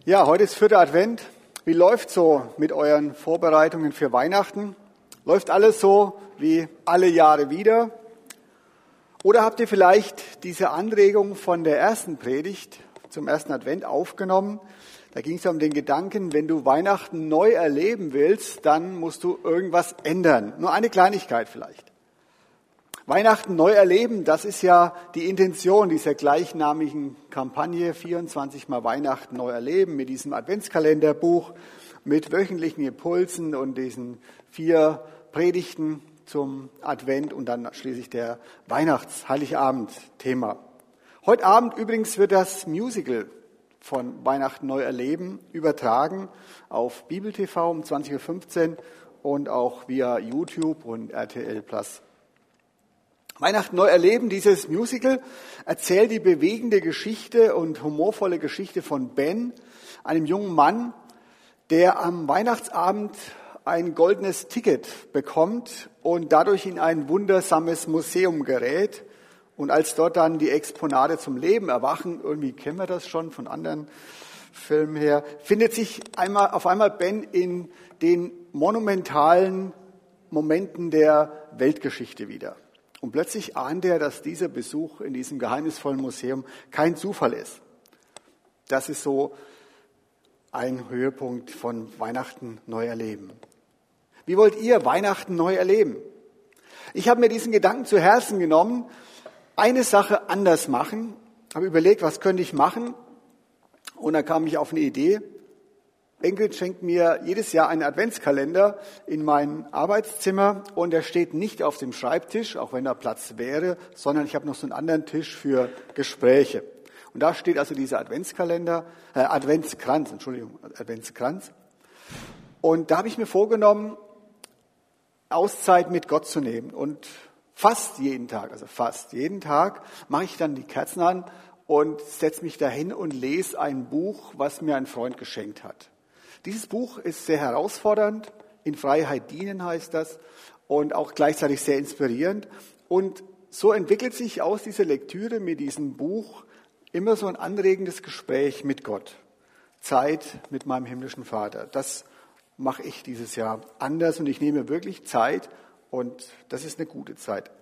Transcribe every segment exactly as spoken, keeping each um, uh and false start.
Ja, heute ist vierter Advent. Wie läuft so mit euren Vorbereitungen für Weihnachten? Läuft alles so wie alle Jahre wieder? Oder habt ihr vielleicht diese Anregung von der ersten Predigt zum ersten Advent aufgenommen? Da ging es ja um den Gedanken, wenn du Weihnachten neu erleben willst, dann musst du irgendwas ändern. Nur eine Kleinigkeit vielleicht. Weihnachten neu erleben, das ist ja die Intention dieser gleichnamigen Kampagne, vierundzwanzig Mal Weihnachten neu erleben, mit diesem Adventskalenderbuch, mit wöchentlichen Impulsen und diesen vier Predigten zum Advent und dann schließlich der Weihnachts-Heiligabend-Thema. Heute Abend übrigens wird das Musical von Weihnachten neu erleben übertragen auf Bibel T V um zwanzig Uhr fünfzehn und auch via YouTube und R T L Plus. Weihnachten neu erleben, dieses Musical erzählt die bewegende Geschichte und humorvolle Geschichte von Ben, einem jungen Mann, der am Weihnachtsabend ein goldenes Ticket bekommt und dadurch in ein wundersames Museum gerät. Und als dort dann die Exponate zum Leben erwachen, irgendwie kennen wir das schon von anderen Filmen her, findet sich einmal, auf einmal Ben in den monumentalen Momenten der Weltgeschichte wieder. Und plötzlich ahnt er, dass dieser Besuch in diesem geheimnisvollen Museum kein Zufall ist. Das ist so ein Höhepunkt von Weihnachten neu erleben. Wie wollt ihr Weihnachten neu erleben? Ich habe mir diesen Gedanken zu Herzen genommen, eine Sache anders machen, habe überlegt, was könnte ich machen? Und dann kam ich auf eine Idee. Ingrid schenkt mir jedes Jahr einen Adventskalender in mein Arbeitszimmer und der steht nicht auf dem Schreibtisch, auch wenn da Platz wäre, sondern ich habe noch so einen anderen Tisch für Gespräche. Und da steht also dieser Adventskalender, äh, Adventskranz, Entschuldigung, Adventskranz. Und da habe ich mir vorgenommen, Auszeit mit Gott zu nehmen. Und fast jeden Tag, also fast jeden Tag, mache ich dann die Kerzen an und setze mich dahin und lese ein Buch, was mir ein Freund geschenkt hat. Dieses Buch ist sehr herausfordernd, in Freiheit dienen heißt das, und auch gleichzeitig sehr inspirierend. Und so entwickelt sich aus dieser Lektüre mit diesem Buch immer so ein anregendes Gespräch mit Gott. Zeit mit meinem himmlischen Vater. Das mache ich dieses Jahr anders und ich nehme wirklich Zeit und das ist eine gute Zeit.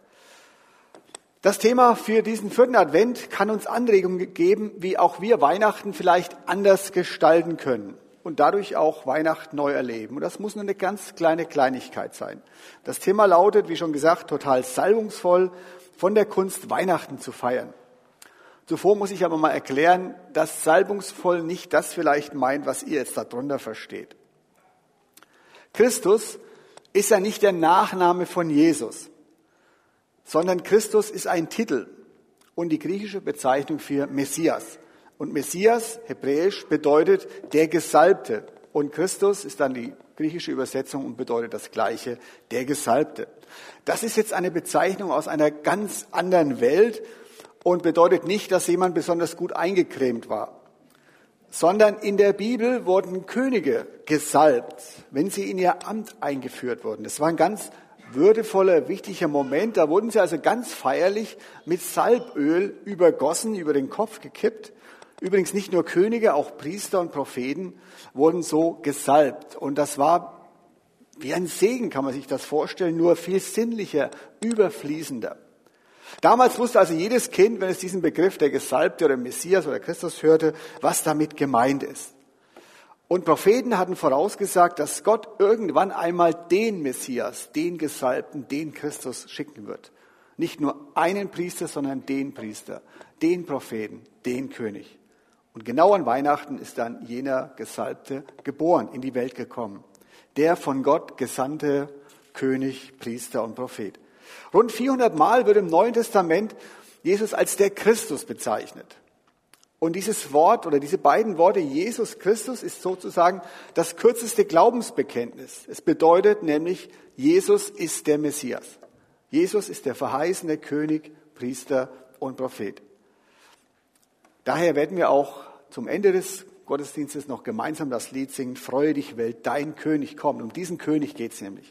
Das Thema für diesen vierten Advent kann uns Anregungen geben, wie auch wir Weihnachten vielleicht anders gestalten können. Und dadurch auch Weihnachten neu erleben. Und das muss nur eine ganz kleine Kleinigkeit sein. Das Thema lautet, wie schon gesagt, total salbungsvoll, von der Kunst Weihnachten zu feiern. Zuvor muss ich aber mal erklären, dass salbungsvoll nicht das vielleicht meint, was ihr jetzt darunter versteht. Christus ist ja nicht der Nachname von Jesus, sondern Christus ist ein Titel und die griechische Bezeichnung für Messias. Und Messias, hebräisch, bedeutet der Gesalbte. Und Christus ist dann die griechische Übersetzung und bedeutet das Gleiche, der Gesalbte. Das ist jetzt eine Bezeichnung aus einer ganz anderen Welt und bedeutet nicht, dass jemand besonders gut eingecremt war. Sondern in der Bibel wurden Könige gesalbt, wenn sie in ihr Amt eingeführt wurden. Das war ein ganz würdevoller, wichtiger Moment. Da wurden sie also ganz feierlich mit Salböl übergossen, über den Kopf gekippt. Übrigens nicht nur Könige, auch Priester und Propheten wurden so gesalbt. Und das war wie ein Segen, kann man sich das vorstellen, nur viel sinnlicher, überfließender. Damals wusste also jedes Kind, wenn es diesen Begriff der Gesalbte oder Messias oder Christus hörte, was damit gemeint ist. Und Propheten hatten vorausgesagt, dass Gott irgendwann einmal den Messias, den Gesalbten, den Christus schicken wird. Nicht nur einen Priester, sondern den Priester, den Propheten, den König. Und genau an Weihnachten ist dann jener Gesalbte geboren, in die Welt gekommen. Der von Gott gesandte König, Priester und Prophet. Rund vierhundert Mal wird im Neuen Testament Jesus als der Christus bezeichnet. Und dieses Wort oder diese beiden Worte Jesus Christus ist sozusagen das kürzeste Glaubensbekenntnis. Es bedeutet nämlich, Jesus ist der Messias. Jesus ist der verheißene König, Priester und Prophet. Daher werden wir auch zum Ende des Gottesdienstes noch gemeinsam das Lied singen, Freue dich Welt, dein König kommt. Um diesen König geht es nämlich.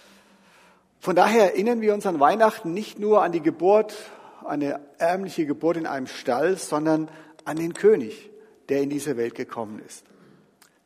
Von daher erinnern wir uns an Weihnachten nicht nur an die Geburt, eine ärmliche Geburt in einem Stall, sondern an den König, der in diese Welt gekommen ist.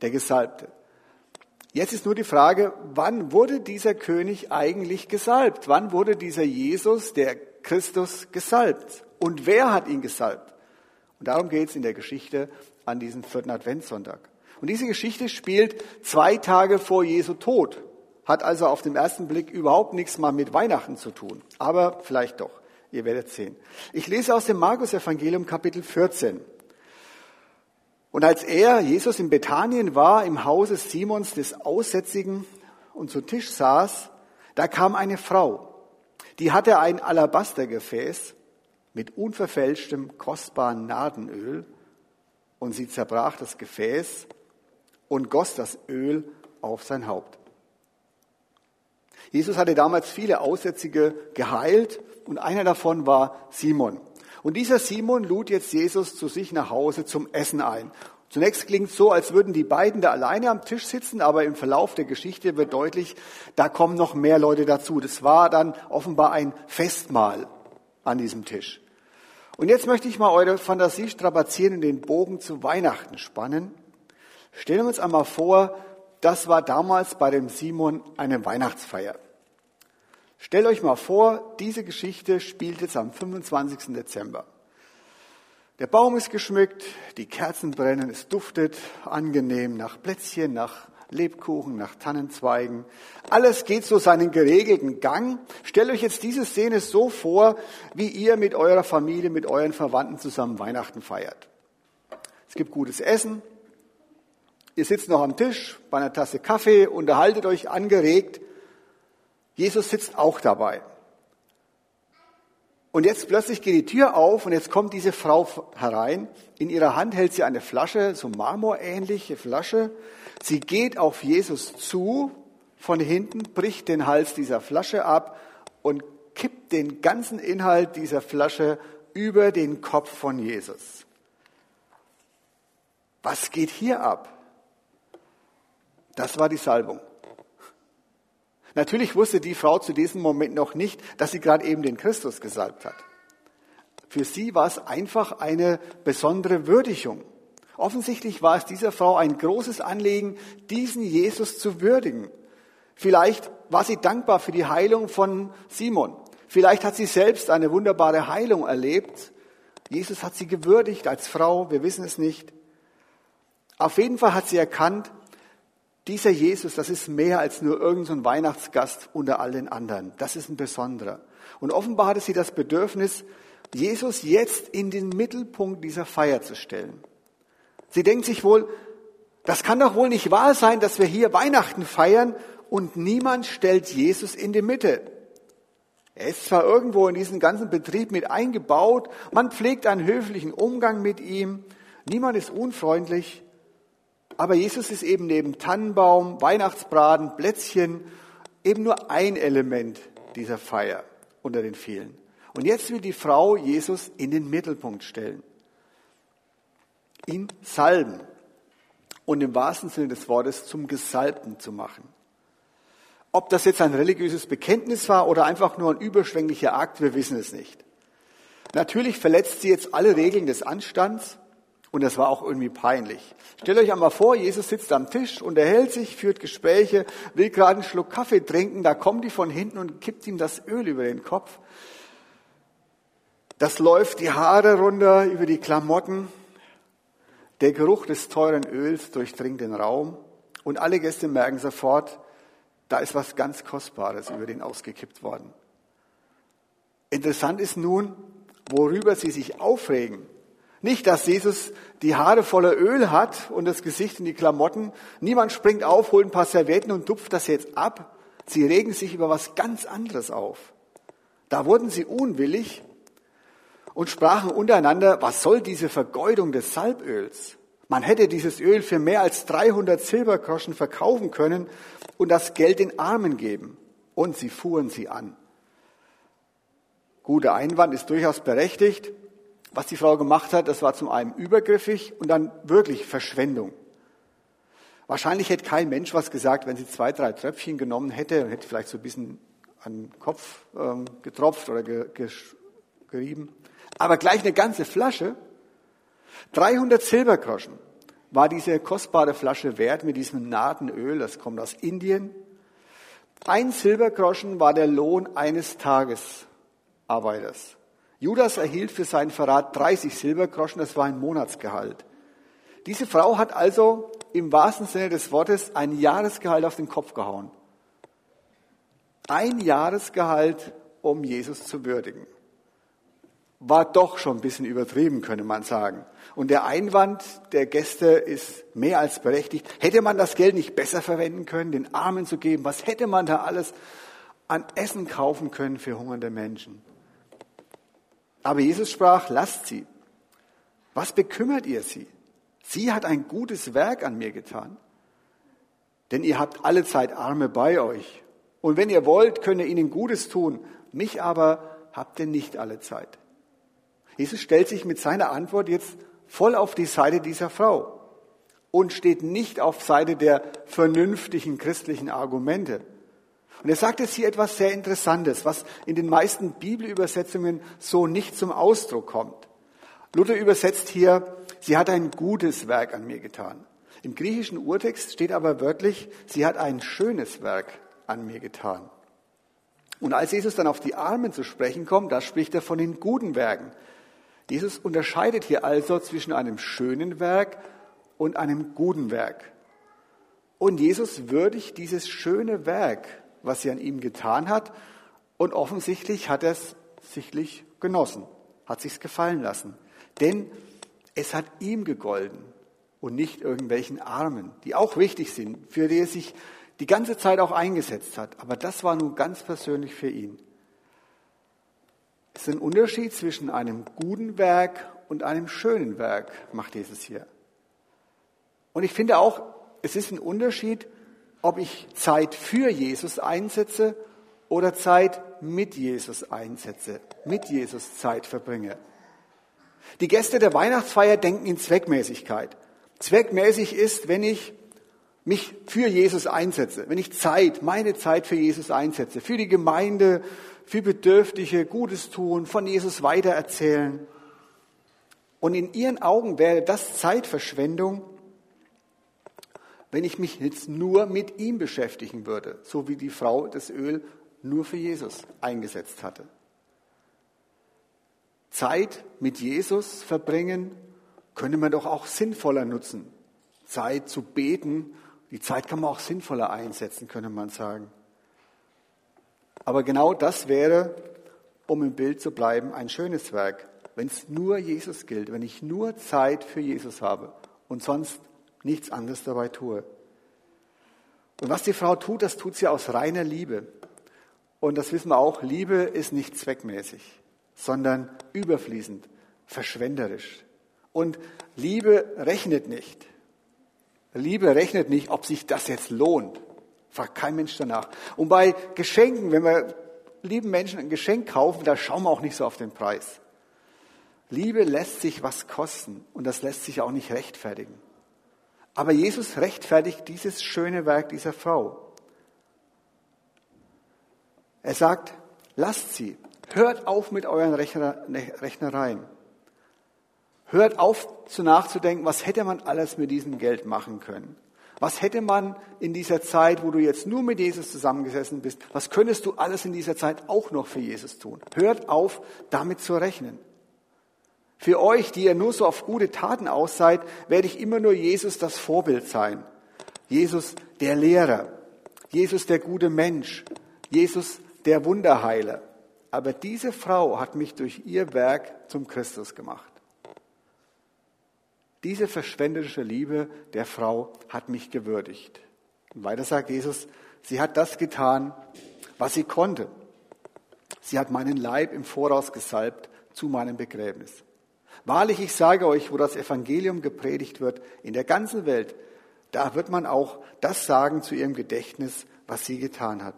der Gesalbte. Jetzt ist nur die Frage, wann wurde dieser König eigentlich gesalbt? Wann wurde dieser Jesus, der Christus, gesalbt? Und wer hat ihn gesalbt? Und darum geht es in der Geschichte an diesem vierten Adventssonntag. Und diese Geschichte spielt zwei Tage vor Jesu Tod. Hat also auf den ersten Blick überhaupt nichts mal mit Weihnachten zu tun. Aber vielleicht doch. Ihr werdet sehen. Ich lese aus dem Markus-Evangelium Kapitel vierzehn. Und als er, Jesus, in Bethanien war, im Hause Simons des Aussätzigen und zu Tisch saß, da kam eine Frau, die hatte ein Alabastergefäß mit unverfälschtem, kostbaren Nardenöl, und sie zerbrach das Gefäß und goss das Öl auf sein Haupt. Jesus hatte damals viele Aussätzige geheilt und einer davon war Simon. Und dieser Simon lud jetzt Jesus zu sich nach Hause zum Essen ein. Zunächst klingt es so, als würden die beiden da alleine am Tisch sitzen, aber im Verlauf der Geschichte wird deutlich, da kommen noch mehr Leute dazu. Das war dann offenbar ein Festmahl an diesem Tisch. Und jetzt möchte ich mal eure Fantasie strapazieren und den Bogen zu Weihnachten spannen. Stellen wir uns einmal vor, das war damals bei dem Simon eine Weihnachtsfeier. Stellt euch mal vor, diese Geschichte spielt jetzt am fünfundzwanzigsten Dezember. Der Baum ist geschmückt, die Kerzen brennen, es duftet angenehm nach Plätzchen, nach Lebkuchen, nach Tannenzweigen. Alles geht so seinen geregelten Gang. Stellt euch jetzt diese Szene so vor, wie ihr mit eurer Familie, mit euren Verwandten zusammen Weihnachten feiert. Es gibt gutes Essen. Ihr sitzt noch am Tisch bei einer Tasse Kaffee, unterhaltet euch angeregt. Jesus sitzt auch dabei. Und jetzt plötzlich geht die Tür auf und jetzt kommt diese Frau herein. In ihrer Hand hält sie eine Flasche, so marmorähnliche Flasche. Sie geht auf Jesus zu, von hinten, bricht den Hals dieser Flasche ab und kippt den ganzen Inhalt dieser Flasche über den Kopf von Jesus. Was geht hier ab? Das war die Salbung. Natürlich wusste die Frau zu diesem Moment noch nicht, dass sie gerade eben den Christus gesalbt hat. Für sie war es einfach eine besondere Würdigung. Offensichtlich war es dieser Frau ein großes Anliegen, diesen Jesus zu würdigen. Vielleicht war sie dankbar für die Heilung von Simon. Vielleicht hat sie selbst eine wunderbare Heilung erlebt. Jesus hat sie gewürdigt als Frau, wir wissen es nicht. Auf jeden Fall hat sie erkannt, dieser Jesus, das ist mehr als nur irgend so ein Weihnachtsgast unter all den anderen. Das ist ein besonderer. Und offenbar hatte sie das Bedürfnis, Jesus jetzt in den Mittelpunkt dieser Feier zu stellen. Sie denkt sich wohl, das kann doch wohl nicht wahr sein, dass wir hier Weihnachten feiern und niemand stellt Jesus in die Mitte. Er ist zwar irgendwo in diesen ganzen Betrieb mit eingebaut, man pflegt einen höflichen Umgang mit ihm, niemand ist unfreundlich, aber Jesus ist eben neben Tannenbaum, Weihnachtsbraten, Plätzchen eben nur ein Element dieser Feier unter den vielen. Und jetzt will die Frau Jesus in den Mittelpunkt stellen, ihn salben und im wahrsten Sinne des Wortes zum Gesalbten zu machen. Ob das jetzt ein religiöses Bekenntnis war oder einfach nur ein überschwänglicher Akt, wir wissen es nicht. Natürlich verletzt sie jetzt alle Regeln des Anstands. Und das war auch irgendwie peinlich. Stellt euch einmal vor, Jesus sitzt am Tisch, unterhält sich, führt Gespräche, will gerade einen Schluck Kaffee trinken, da kommt die von hinten und kippt ihm das Öl über den Kopf. Das läuft die Haare runter über die Klamotten. Der Geruch des teuren Öls durchdringt den Raum und alle Gäste merken sofort, da ist was ganz Kostbares über den ausgekippt worden. Interessant ist nun, worüber sie sich aufregen. Nicht, dass Jesus die Haare voller Öl hat und das Gesicht in die Klamotten. Niemand springt auf, holt ein paar Servietten und tupft das jetzt ab. Sie regen sich über was ganz anderes auf. Da wurden sie unwillig und sprachen untereinander, was soll diese Vergeudung des Salböls? Man hätte dieses Öl für mehr als dreihundert Silbergroschen verkaufen können und das Geld den Armen geben. Und sie fuhren sie an. Guter Einwand ist durchaus berechtigt. Was die Frau gemacht hat, das war zum einen übergriffig und dann wirklich Verschwendung. Wahrscheinlich hätte kein Mensch was gesagt, wenn sie zwei, drei Tröpfchen genommen hätte und hätte vielleicht so ein bisschen an den Kopf ähm, getropft oder ge, ge, gerieben. Aber gleich eine ganze Flasche, dreihundert Silbergroschen. war diese kostbare Flasche wert mit diesem Nadenöl, das kommt aus Indien. Ein Silbergroschen war der Lohn eines Tagesarbeiters. Judas erhielt für seinen Verrat dreißig Silbergroschen, das war ein Monatsgehalt. Diese Frau hat also im wahrsten Sinne des Wortes ein Jahresgehalt auf den Kopf gehauen. Ein Jahresgehalt, um Jesus zu würdigen. War doch schon ein bisschen übertrieben, könnte man sagen. Und der Einwand der Gäste ist mehr als berechtigt. Hätte man das Geld nicht besser verwenden können, den Armen zu geben? Was hätte man da alles an Essen kaufen können für hungernde Menschen? Aber Jesus sprach, lasst sie. Was bekümmert ihr sie? Sie hat ein gutes Werk an mir getan. Denn ihr habt alle Zeit Arme bei euch. Und wenn ihr wollt, könnt ihr ihnen Gutes tun. Mich aber habt ihr nicht alle Zeit. Jesus stellt sich mit seiner Antwort jetzt voll auf die Seite dieser Frau und steht nicht auf Seite der vernünftigen christlichen Argumente. Und er sagt jetzt hier etwas sehr Interessantes, was in den meisten Bibelübersetzungen so nicht zum Ausdruck kommt. Luther übersetzt hier, sie hat ein gutes Werk an mir getan. Im griechischen Urtext steht aber wörtlich, sie hat ein schönes Werk an mir getan. Und als Jesus dann auf die Armen zu sprechen kommt, da spricht er von den guten Werken. Jesus unterscheidet hier also zwischen einem schönen Werk und einem guten Werk. Und Jesus würdigt dieses schöne Werk, was sie an ihm getan hat, und offensichtlich hat er es sichtlich genossen, hat sich's gefallen lassen. Denn es hat ihm gegolten und nicht irgendwelchen Armen, die auch wichtig sind, für die er sich die ganze Zeit auch eingesetzt hat. Aber das war nun ganz persönlich für ihn. Es ist ein Unterschied zwischen einem guten Werk und einem schönen Werk, macht Jesus hier. Und ich finde auch, es ist ein Unterschied, ob ich Zeit für Jesus einsetze oder Zeit mit Jesus einsetze, mit Jesus Zeit verbringe. Die Gäste der Weihnachtsfeier denken in Zweckmäßigkeit. Zweckmäßig ist, wenn ich mich für Jesus einsetze, wenn ich Zeit, meine Zeit für Jesus einsetze, für die Gemeinde, für Bedürftige, Gutes tun, von Jesus weitererzählen. Und in ihren Augen wäre das Zeitverschwendung, wenn ich mich jetzt nur mit ihm beschäftigen würde, so wie die Frau das Öl nur für Jesus eingesetzt hatte. Zeit mit Jesus verbringen könnte man doch auch sinnvoller nutzen. Zeit zu beten, die Zeit kann man auch sinnvoller einsetzen, könnte man sagen. Aber genau das wäre, um im Bild zu bleiben, ein schönes Werk, wenn es nur Jesus gilt, wenn ich nur Zeit für Jesus habe und sonst nichts anderes dabei tue. Und was die Frau tut, das tut sie aus reiner Liebe. Und das wissen wir auch, Liebe ist nicht zweckmäßig, sondern überfließend, verschwenderisch. Und Liebe rechnet nicht. Liebe rechnet nicht, ob sich das jetzt lohnt. Fragt kein Mensch danach. Und bei Geschenken, wenn wir lieben Menschen ein Geschenk kaufen, da schauen wir auch nicht so auf den Preis. Liebe lässt sich was kosten und das lässt sich auch nicht rechtfertigen. Aber Jesus rechtfertigt dieses schöne Werk dieser Frau. Er sagt, lasst sie, hört auf mit euren Rechner, Rechnereien. Hört auf, zu nachzudenken, was hätte man alles mit diesem Geld machen können? Was hätte man in dieser Zeit, wo du jetzt nur mit Jesus zusammengesessen bist, was könntest du alles in dieser Zeit auch noch für Jesus tun? Hört auf, damit zu rechnen. Für euch, die ihr nur so auf gute Taten aus seid, werde ich immer nur Jesus das Vorbild sein. Jesus der Lehrer, Jesus der gute Mensch, Jesus der Wunderheiler. Aber diese Frau hat mich durch ihr Werk zum Christus gemacht. Diese verschwenderische Liebe der Frau hat mich gewürdigt. Und weiter sagt Jesus, sie hat das getan, was sie konnte. Sie hat meinen Leib im Voraus gesalbt zu meinem Begräbnis. Wahrlich, ich sage euch, wo das Evangelium gepredigt wird, in der ganzen Welt, da wird man auch das sagen zu ihrem Gedächtnis, was sie getan hat.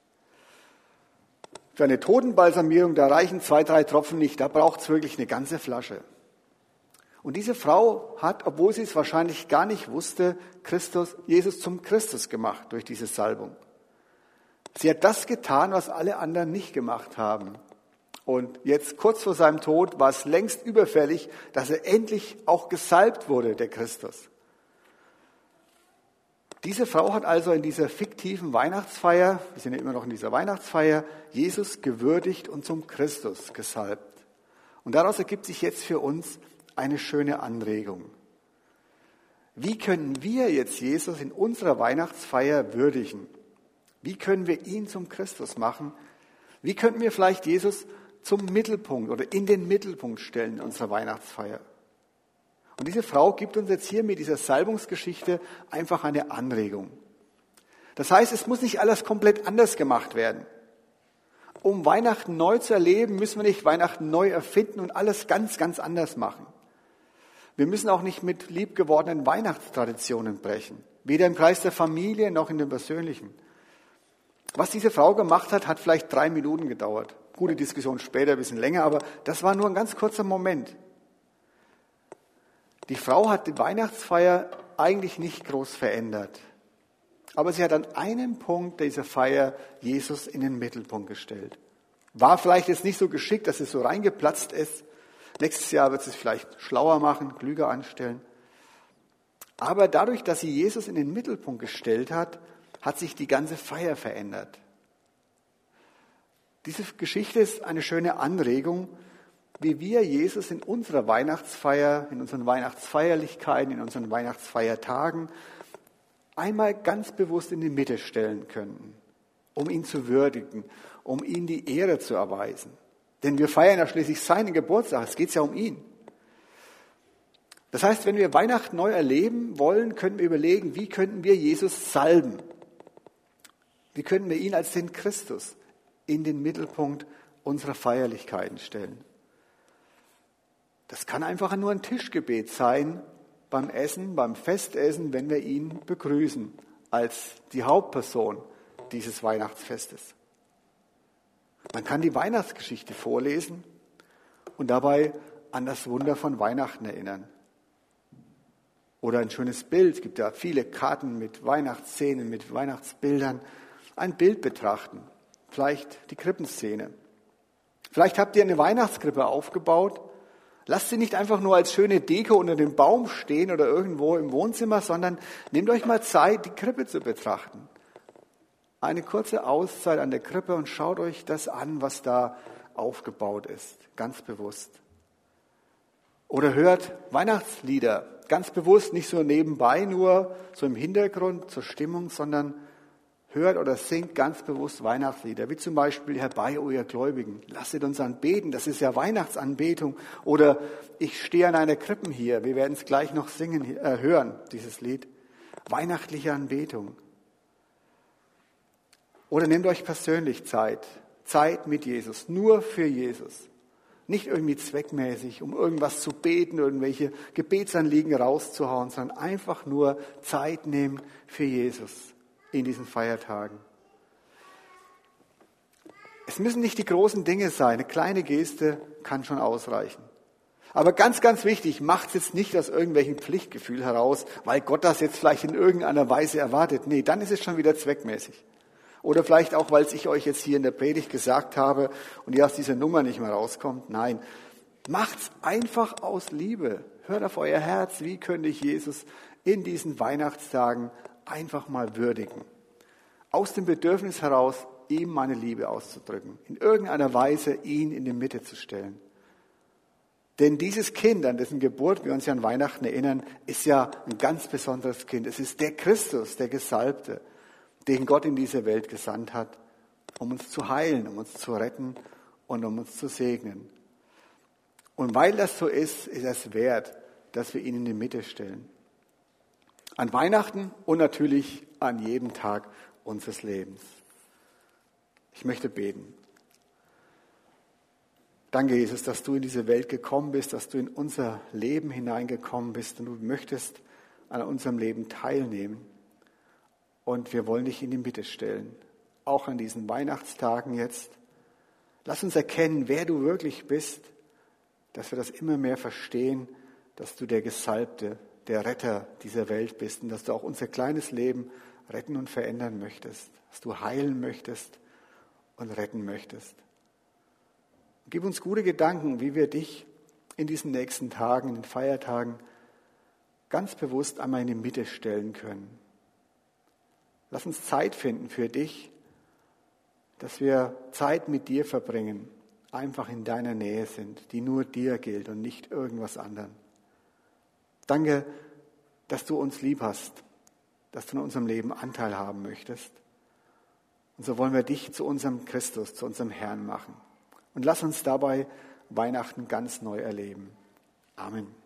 Für eine Totenbalsamierung, da reichen zwei, drei Tropfen nicht, da braucht es wirklich eine ganze Flasche. Und diese Frau hat, obwohl sie es wahrscheinlich gar nicht wusste, Christus, Jesus zum Christus gemacht durch diese Salbung. Sie hat das getan, was alle anderen nicht gemacht haben. Und jetzt kurz vor seinem Tod war es längst überfällig, dass er endlich auch gesalbt wurde, der Christus. Diese Frau hat also in dieser fiktiven Weihnachtsfeier, wir sind ja immer noch in dieser Weihnachtsfeier, Jesus gewürdigt und zum Christus gesalbt. Und daraus ergibt sich jetzt für uns eine schöne Anregung. Wie können wir jetzt Jesus in unserer Weihnachtsfeier würdigen? Wie können wir ihn zum Christus machen? Wie könnten wir vielleicht Jesus zum Mittelpunkt oder in den Mittelpunkt stellen in unserer Weihnachtsfeier? Und diese Frau gibt uns jetzt hier mit dieser Salbungsgeschichte einfach eine Anregung. Das heißt, es muss nicht alles komplett anders gemacht werden. Um Weihnachten neu zu erleben, müssen wir nicht Weihnachten neu erfinden und alles ganz, ganz anders machen. Wir müssen auch nicht mit liebgewordenen Weihnachtstraditionen brechen. Weder im Kreis der Familie noch in dem Persönlichen. Was diese Frau gemacht hat, hat vielleicht drei Minuten gedauert. Gute Diskussion später, ein bisschen länger, aber das war nur ein ganz kurzer Moment. Die Frau hat die Weihnachtsfeier eigentlich nicht groß verändert. Aber sie hat an einem Punkt dieser Feier Jesus in den Mittelpunkt gestellt. War vielleicht jetzt nicht so geschickt, dass es so reingeplatzt ist. Nächstes Jahr wird sie es vielleicht schlauer machen, klüger anstellen. Aber dadurch, dass sie Jesus in den Mittelpunkt gestellt hat, hat sich die ganze Feier verändert. Diese Geschichte ist eine schöne Anregung, wie wir Jesus in unserer Weihnachtsfeier, in unseren Weihnachtsfeierlichkeiten, in unseren Weihnachtsfeiertagen einmal ganz bewusst in die Mitte stellen könnten, um ihn zu würdigen, um ihm die Ehre zu erweisen. Denn wir feiern ja schließlich seinen Geburtstag, es geht ja um ihn. Das heißt, wenn wir Weihnachten neu erleben wollen, können wir überlegen, wie könnten wir Jesus salben? Wie könnten wir ihn als den Christus in den Mittelpunkt unserer Feierlichkeiten stellen? Das kann einfach nur ein Tischgebet sein beim Essen, beim Festessen, wenn wir ihn begrüßen als die Hauptperson dieses Weihnachtsfestes. Man kann die Weihnachtsgeschichte vorlesen und dabei an das Wunder von Weihnachten erinnern. Oder ein schönes Bild, es gibt ja viele Karten mit Weihnachtsszenen, mit Weihnachtsbildern. Ein Bild betrachten, vielleicht die Krippenszene. Vielleicht habt ihr eine Weihnachtskrippe aufgebaut. Lasst sie nicht einfach nur als schöne Deko unter dem Baum stehen oder irgendwo im Wohnzimmer, sondern nehmt euch mal Zeit, die Krippe zu betrachten. Eine kurze Auszeit an der Krippe und schaut euch das an, was da aufgebaut ist, ganz bewusst. Oder hört Weihnachtslieder, ganz bewusst, nicht so nebenbei, nur so im Hintergrund zur Stimmung, sondern hört oder singt ganz bewusst Weihnachtslieder, wie zum Beispiel Herbei, o ihr Gläubigen, lasset uns anbeten, das ist ja Weihnachtsanbetung. Oder ich stehe an einer Krippe hier, wir werden es gleich noch singen, äh, hören, dieses Lied. Weihnachtliche Anbetung. Oder nehmt euch persönlich Zeit, Zeit mit Jesus, nur für Jesus. Nicht irgendwie zweckmäßig, um irgendwas zu beten, irgendwelche Gebetsanliegen rauszuhauen, sondern einfach nur Zeit nehmen für Jesus in diesen Feiertagen. Es müssen nicht die großen Dinge sein, eine kleine Geste kann schon ausreichen. Aber ganz, ganz wichtig, macht es jetzt nicht aus irgendwelchen Pflichtgefühl heraus, weil Gott das jetzt vielleicht in irgendeiner Weise erwartet. Nee, dann ist es schon wieder zweckmäßig. Oder vielleicht auch, weil ich euch jetzt hier in der Predigt gesagt habe und ihr aus dieser Nummer nicht mehr rauskommt. Nein, macht's einfach aus Liebe. Hört auf euer Herz, wie könnte ich Jesus in diesen Weihnachtstagen einfach mal würdigen. Aus dem Bedürfnis heraus, ihm meine Liebe auszudrücken. In irgendeiner Weise ihn in die Mitte zu stellen. Denn dieses Kind, an dessen Geburt wir uns ja an Weihnachten erinnern, ist ja ein ganz besonderes Kind. Es ist der Christus, der Gesalbte, den Gott in diese Welt gesandt hat, um uns zu heilen, um uns zu retten und um uns zu segnen. Und weil das so ist, ist es wert, dass wir ihn in die Mitte stellen. An Weihnachten und natürlich an jedem Tag unseres Lebens. Ich möchte beten. Danke, Jesus, dass du in diese Welt gekommen bist, dass du in unser Leben hineingekommen bist und du möchtest an unserem Leben teilnehmen. Und wir wollen dich in die Mitte stellen, auch an diesen Weihnachtstagen jetzt. Lass uns erkennen, wer du wirklich bist, dass wir das immer mehr verstehen, dass du der Gesalbte, der Retter dieser Welt bist und dass du auch unser kleines Leben retten und verändern möchtest, dass du heilen möchtest und retten möchtest. Gib uns gute Gedanken, wie wir dich in diesen nächsten Tagen, in den Feiertagen, ganz bewusst einmal in die Mitte stellen können. Lass uns Zeit finden für dich, dass wir Zeit mit dir verbringen, einfach in deiner Nähe sind, die nur dir gilt und nicht irgendwas anderem. Danke, dass du uns lieb hast, dass du in unserem Leben Anteil haben möchtest. Und so wollen wir dich zu unserem Christus, zu unserem Herrn machen. Und lass uns dabei Weihnachten ganz neu erleben. Amen.